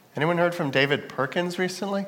Anyone heard from David Perkins recently?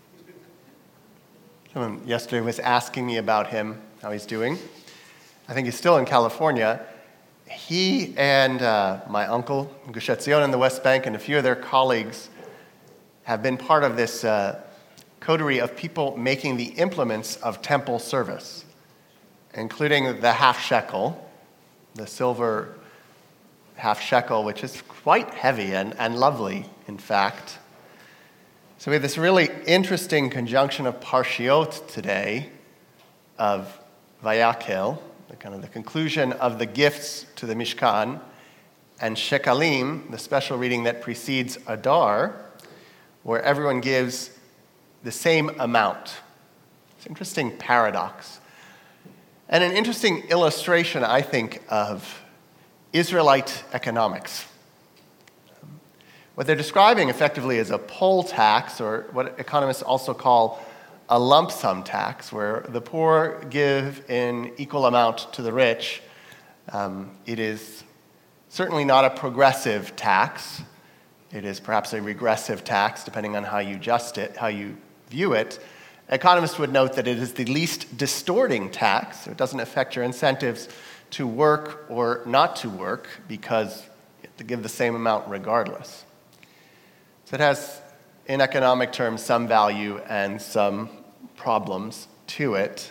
Someone yesterday was asking me about him, how he's doing. I think he's still in California. He and my uncle, Gush Etzion in the West Bank, and a few of their colleagues have been part of this coterie of people making the implements of temple service, including the half shekel, the silver half shekel, which is quite heavy and lovely, in fact. So we have this really interesting conjunction of parshiot today, of Vayakhel, the conclusion of the gifts to the Mishkan, and Shekalim, the special reading that precedes Adar, where everyone gives the same amount. It's an interesting paradox. And an interesting illustration, I think, of Israelite economics. What they're describing effectively is a poll tax, or what economists also call a lump sum tax, where the poor give in equal amount to the rich. It is certainly not a progressive tax. It is perhaps a regressive tax, depending on how you adjust it, how you view it. Economists would note that it is the least distorting tax. So it doesn't affect your incentives to work or not to work, because you have to give the same amount regardless. So it has, in economic terms, some value and some problems to it.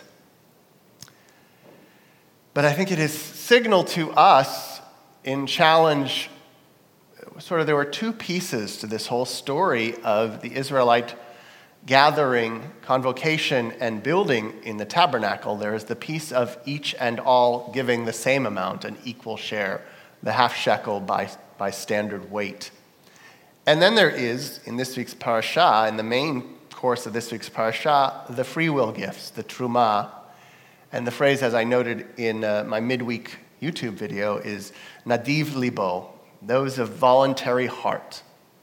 But I think it is signal to us in challenge. There were two pieces to this whole story of the Israelite gathering, convocation, and building in the tabernacle. There is the piece of each and all giving the same amount, an equal share, the half shekel by standard weight. And then there is, in this week's parasha, in the main course of this week's parasha, the free will gifts, the truma. And the phrase, as I noted in my midweek YouTube video, is nadiv libo, those of voluntary heart,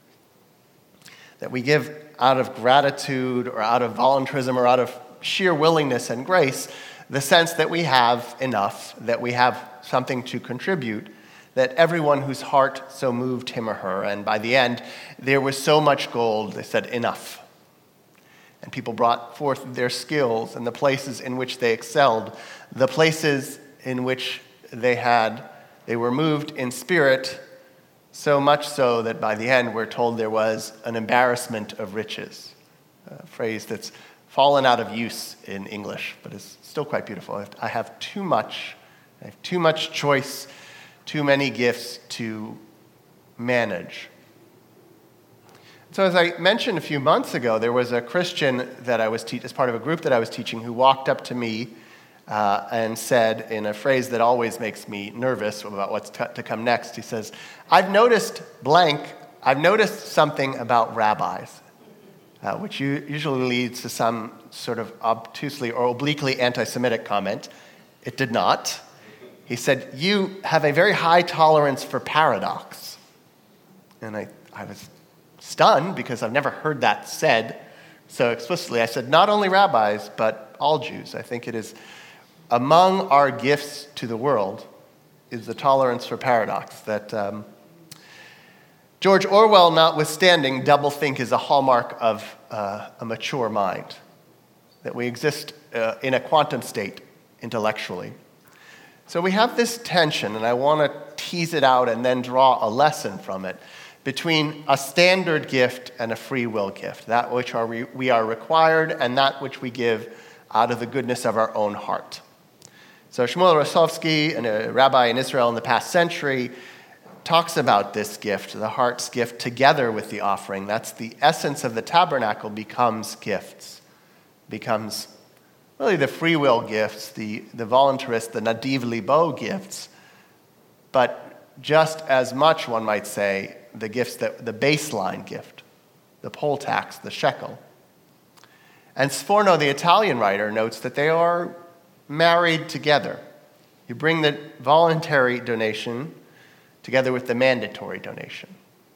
that we give out of gratitude or out of voluntarism or out of sheer willingness and grace, the sense that we have enough, that we have something to contribute, that everyone whose heart so moved him or her, and by the end, there was so much gold, they said, enough. And people brought forth their skills and the places in which they excelled, the places in which they were moved in spirit, so much so that by the end we're told there was an embarrassment of riches, a phrase that's fallen out of use in English, but is still quite beautiful. I have too much choice, too many gifts to manage. So as I mentioned a few months ago, there was a Christian that I was as part of a group that I was teaching, who walked up to me and said, in a phrase that always makes me nervous about what's to come next, he says, I've noticed something about rabbis, which usually leads to some sort of obtusely or obliquely anti-Semitic comment. It did not. He said, you have a very high tolerance for paradox. And I was stunned, because I've never heard that said so explicitly. I said, not only rabbis, but all Jews. I think it is among our gifts to the world is the tolerance for paradox, that George Orwell notwithstanding, doublethink is a hallmark of a mature mind, that we exist in a quantum state intellectually. So we have this tension, and I want to tease it out and then draw a lesson from it, between a standard gift and a free will gift, that which we are required and that which we give out of the goodness of our own heart. So Shmuel Rosovsky, a rabbi in Israel in the past century, talks about this gift, the heart's gift, together with the offering. That's the essence of the tabernacle, becomes gifts, becomes really the free will gifts, the voluntarist, the nadiv libo gifts, but just as much, one might say, the gifts, the baseline gift, the poll tax, the shekel. And Sforno, the Italian writer, notes that they are married together. You bring the voluntary donation together with the mandatory donation.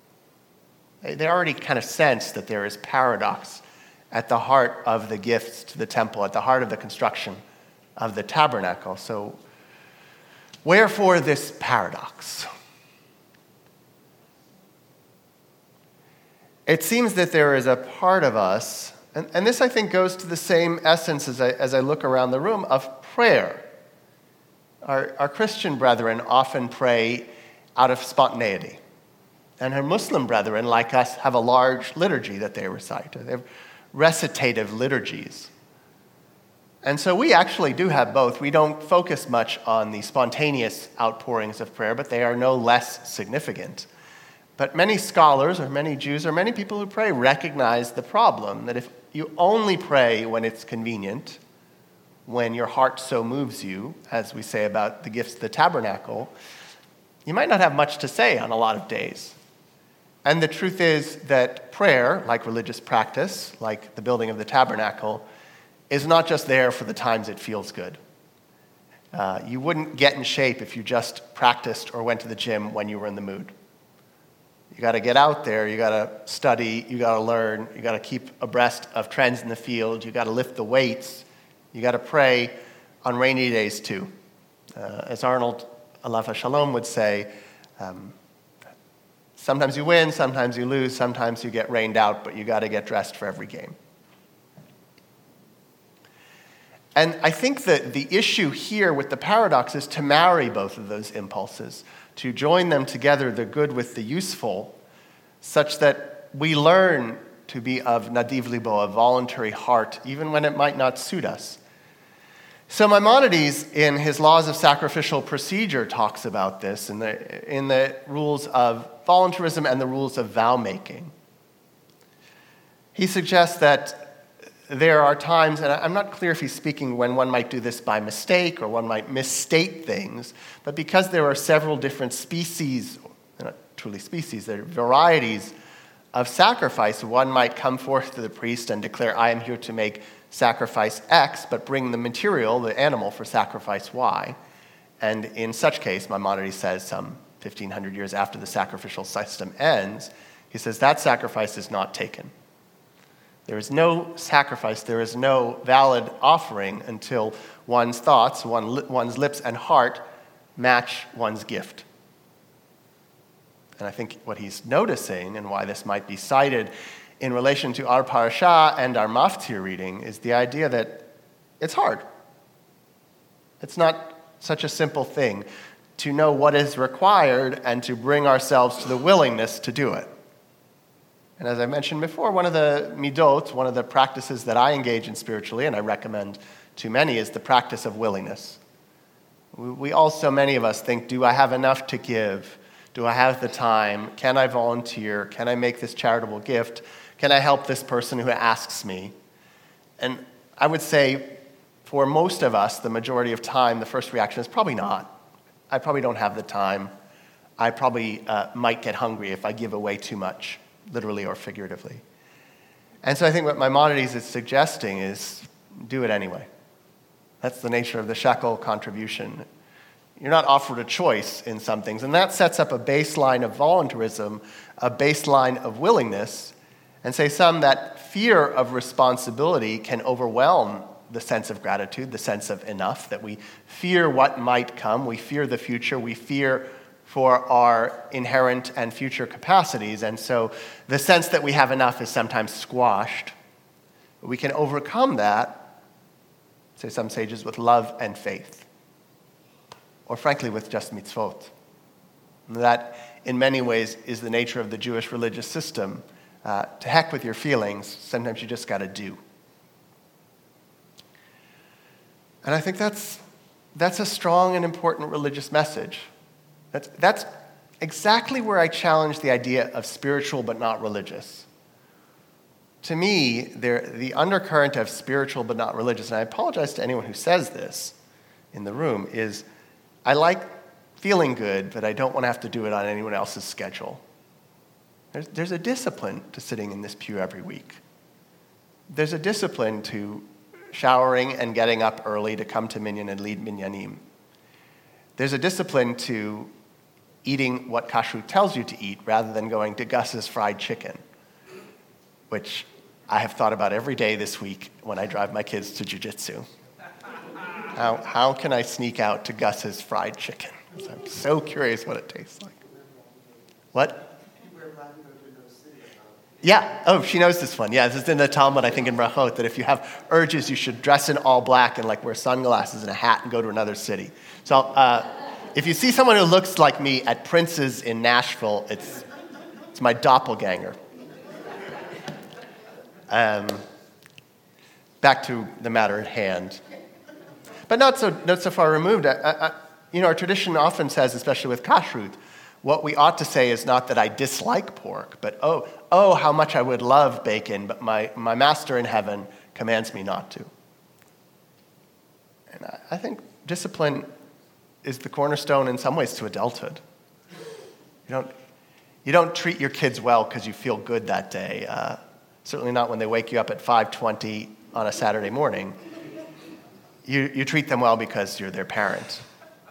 They already kind of sense that there is paradox at the heart of the gifts to the temple, at the heart of the construction of the tabernacle. So, wherefore this paradox? it seems that there is a part of us, and this I think goes to the same essence as I look around the room, of prayer. Our Christian brethren often pray out of spontaneity. And our Muslim brethren, like us, have a large liturgy that they recite. They have recitative liturgies. And so we actually do have both. We don't focus much on the spontaneous outpourings of prayer, but they are no less significant. But many scholars, or many Jews, or many people who pray recognize the problem that if you only pray when it's convenient, when your heart so moves you, as we say about the gifts of the tabernacle, you might not have much to say on a lot of days. And the truth is that prayer, like religious practice, like the building of the tabernacle, is not just there for the times it feels good. You wouldn't get in shape if you just practiced or went to the gym when you were in the mood. You got to get out there, you got to study, you got to learn, you got to keep abreast of trends in the field, you got to lift the weights, you got to pray on rainy days too. As Arnold Alafa Shalom would say, sometimes you win, sometimes you lose, sometimes you get rained out, but you got to get dressed for every game. And I think that the issue here with the paradox is to marry both of those impulses, to join them together, the good with the useful, such that we learn to be of nadiv libo, a voluntary heart, even when it might not suit us. So Maimonides, in his Laws of Sacrificial Procedure, talks about this in the rules of voluntarism and the rules of vow-making. He suggests that there are times, and I'm not clear if he's speaking when one might do this by mistake or one might misstate things, but because there are several different species, not truly species, they're varieties of sacrifice, one might come forth to the priest and declare, I am here to make sacrifice X, but bring the material, the animal, for sacrifice Y. And in such case, Maimonides says, some 1,500 years after the sacrificial system ends, he says that sacrifice is not taken. There is no sacrifice, there is no valid offering until one's thoughts, one's lips and heart match one's gift. And I think what he's noticing, and why this might be cited in relation to our parasha and our maftir reading, is the idea that it's hard. It's not such a simple thing to know what is required and to bring ourselves to the willingness to do it. And as I mentioned before, one of the midot, one of the practices that I engage in spiritually, and I recommend to many, is the practice of willingness. We all, so many of us, think, do I have enough to give? Do I have the time? Can I volunteer? Can I make this charitable gift? Can I help this person who asks me? And I would say, for most of us, the majority of time, the first reaction is probably not. I probably don't have the time. I probably might get hungry if I give away too much, literally or figuratively. And so I think what Maimonides is suggesting is do it anyway. That's the nature of the shekel contribution. You're not offered a choice in some things, and that sets up a baseline of voluntarism, a baseline of willingness, and say some that fear of responsibility can overwhelm the sense of gratitude, the sense of enough, that we fear what might come, we fear the future, we fear for our inherent and future capacities, and so the sense that we have enough is sometimes squashed. We can overcome that, say some sages, with love and faith, or frankly with just mitzvot. That, in many ways, is the nature of the Jewish religious system. To heck with your feelings, sometimes you just got to do. And I think that's a strong and important religious message. That's exactly where I challenge the idea of spiritual but not religious. To me, the undercurrent of spiritual but not religious, and I apologize to anyone who says this in the room, is I like feeling good, but I don't want to have to do it on anyone else's schedule. There's a discipline to sitting in this pew every week. There's a discipline to showering and getting up early to come to minyan and lead minyanim. There's a discipline to eating what kashrut tells you to eat rather than going to Gus's fried chicken, which I have thought about every day this week when I drive my kids to jiu-jitsu. How can I sneak out to Gus's fried chicken? I'm so curious what it tastes like. What? Yeah. Oh, she knows this one. Yeah, this is in the Talmud, I think, in Brachot, that if you have urges, you should dress in all black and like wear sunglasses and a hat and go to another city. So if you see someone who looks like me at Prince's in Nashville, it's my doppelganger. Back to the matter at hand. But not so far removed. Our tradition often says, especially with kashrut, what we ought to say is not that I dislike pork, but oh, how much I would love bacon, but my master in heaven commands me not to. And I think discipline is the cornerstone in some ways to adulthood. You don't treat your kids well because you feel good that day. Certainly not when they wake you up at 5:20 on a Saturday morning. You treat them well because you're their parent.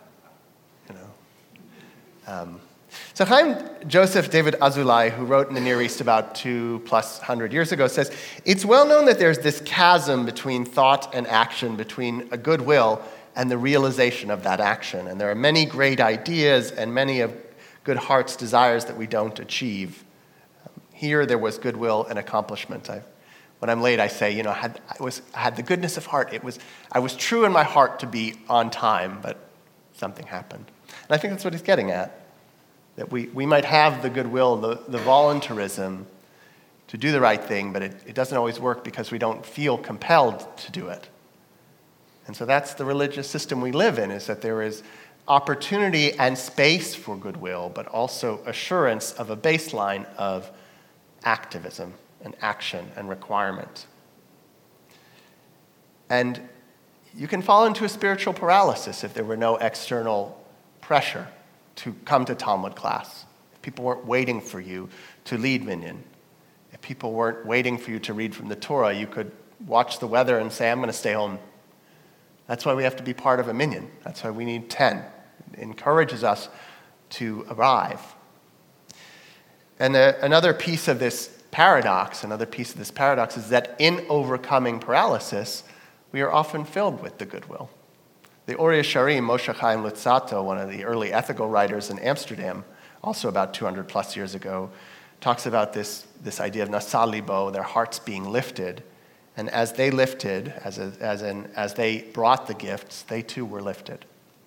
So Chaim Joseph David Azulai, who wrote in the Near East about 200+ years ago, says, it's well known that there's this chasm between thought and action, between a good will and the realization of that action. And there are many great ideas and many of good heart's desires that we don't achieve. Here there was goodwill and accomplishment. When I'm late, I say, I had the goodness of heart. I was true in my heart to be on time, but something happened. And I think that's what he's getting at. That we might have the goodwill, the voluntarism to do the right thing, but it doesn't always work because we don't feel compelled to do it. And so that's the religious system we live in, is that there is opportunity and space for goodwill, but also assurance of a baseline of activism and action and requirement. And you can fall into a spiritual paralysis if there were no external pressure to come to Talmud class, if people weren't waiting for you to lead minyan, if people weren't waiting for you to read from the Torah, you could watch the weather and say, I'm going to stay home. That's why we have to be part of a minyan. That's why we need 10. It encourages us to arrive. And another piece of this paradox is that in overcoming paralysis, we are often filled with the goodwill. The Or Yesharim, Moshe Chaim Luzzatto, one of the early ethical writers in Amsterdam, also about 200+ years ago, talks about this idea of nasa libo, their hearts being lifted. And as they lifted, as they brought the gifts, they too were lifted.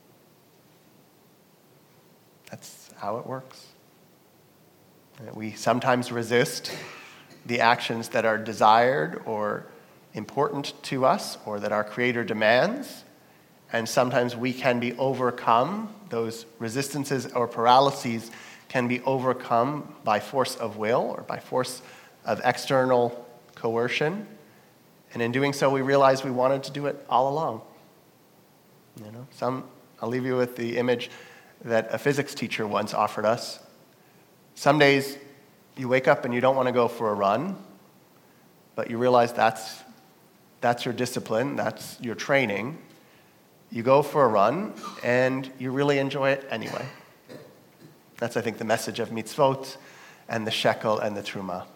That's how it works. We sometimes resist the actions that are desired or important to us or that our Creator demands. And sometimes we can be overcome, those resistances or paralyses can be overcome by force of will or by force of external coercion. And in doing so, we realize we wanted to do it all along. I'll leave you with the image that a physics teacher once offered us. Some days you wake up and you don't want to go for a run, but you realize that's your discipline, that's your training. You go for a run, and you really enjoy it anyway. That's, I think, the message of mitzvot and the shekel and the truma.